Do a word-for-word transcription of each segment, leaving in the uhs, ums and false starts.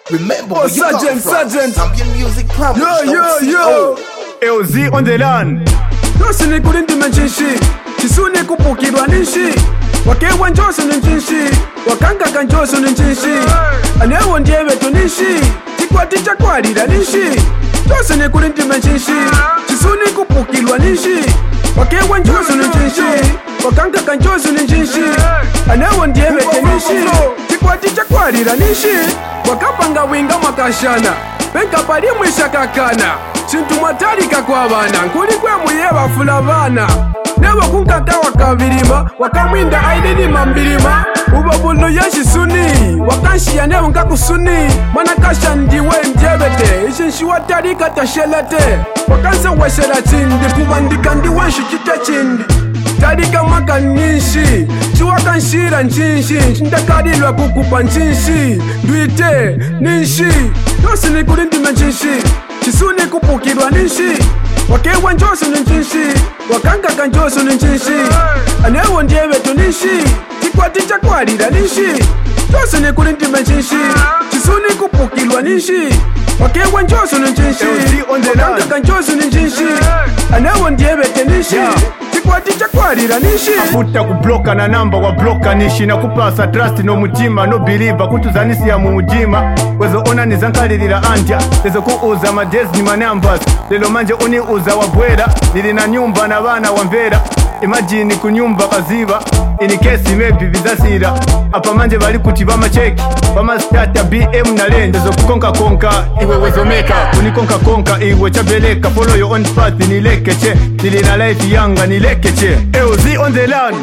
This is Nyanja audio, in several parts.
Remember Oh, where you come Sergeant, from. Sergeant. Ambient music promise. Yo, yo, don't see yo. old. L Z on the land. Yose ni kulindi menjinshi Chisuni kupukirwa nishi Wakewa njoso ni njinshi Wakanga kanjoso ni njinshi Anewo ndiyewe tunishi Chikwati chakwalira nishi Yose ni kulindi menjinshi Chisuni kupukirwa nishi Wakewa njoso ni njinshi Wakanga kanjoso ni njinshi Anewo ndiyewe tunishi Chikwati chakwalira nishi Wakapanga winga makashana Benka pali mwisha kakana Chintu mwatalika kwa bana Nkuli kwe muye bafula bana Newa kunkata wakabirima Wakamwinda aililima mbilima Ubo bulu yeshi suni Wakanshi newa nkakusuni Mana kasha ndiwe mjebete Ishinshi watalika tashelete Wakansa weshela chindi Kubandika ndiwe shikite chindi Talika maka ninshi Chiwakanshira nchinshi Chindakalilwa kukupa nchinshi Nduite ninshi Yosi ni kulindime nchinshi Chisuni kupukirwa nishi Wakewa njoso ni nchinshi Wakanga kanjoso ni nchinshi Anewo ndiyewe tunishi Chikwati chakwalira nishi Yosi ni kulindime nchinshi Chisuni kupukirwa nishi Wakewa njoso ni nchinshi Wakanga kanjoso ni nchinshi Anewo ndiyewe tunishi Chikwati chakwalira nishi Afuta kubloka na namba wa bloka nishi na kupasa trust no mutima no believer kutuzanisi ya mujima wezo ona nizankalilira antya lezo kuuza majezi ni manambas lelo manje uni uza wabwera lili na nyumba na bana wamvera imagine kunyumba kaziba ini kesi maybe bizasira apa manje bali kuti bamacheki bama starta B M na lende zo kukonka konka iwe wezo meka unikonka konka iwe chabeleka follow your own path ni lekeche lili na life yanga ni lekeche L Z on the land.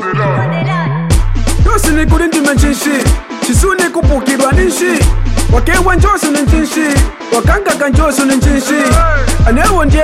Yosi ni kulindime nchinshi Chisuni kupukirwa nishi Wakewa njoso ni nchinshi Wakanga kanjoso ni nchinshi Anewo ndiye